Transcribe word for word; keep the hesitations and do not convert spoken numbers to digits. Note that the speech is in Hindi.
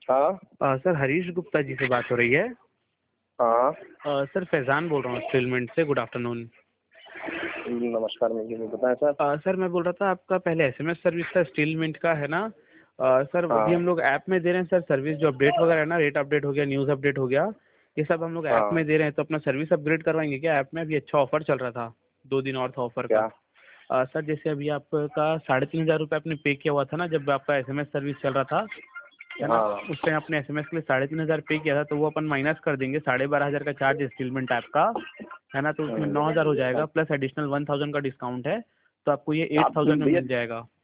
हाँ। अ, सर हरीश गुप्ता जी से बात हो रही है। हाँ। अ, सर फैज़ान बोल रहा हूँ स्टीलमेंट से। Good afternoon. नमस्कार, मुझे नहीं बताया सर। अ, सर मैं बोल रहा था आपका पहले एसएमएस सर्विस था स्टीलमेंट का, है ना? अ, सर अभी हाँ। हम लोग ऐप में दे रहे हैं सर सर्विस, जो अपडेट वगैरह है ना, रेट अपडेट हो गया, न्यूज़ अपडेट हो गया, ये सब हम लोग ऐप हाँ। में दे रहे हैं। तो अपना सर्विस अपग्रेड करवाएंगे क्या? ऐप में अभी अच्छा ऑफर चल रहा था, दो दिन और था ऑफर का। क्या? अ, सर जैसे अभी आपका साढ़े तीन हज़ार रुपये आपने पे किया हुआ था ना, जब आपका एसएमएस सर्विस चल रहा था, है ना? हाँ। उस टाइम आपने एसएमएस के लिए साढ़े तीन हज़ार पे किया था, तो वो अपन माइनस कर देंगे। साढ़े बारह हज़ार का चार्ज है स्टीलमेंट ऐप का, है ना? तो उसमें नौ हज़ार हो हम्म। जाएगा, प्लस एडिशनल वन थाउज़ेंड का डिस्काउंट है, तो आपको ये एट आप थाउज़ेंड में भैया मिल जाएगा।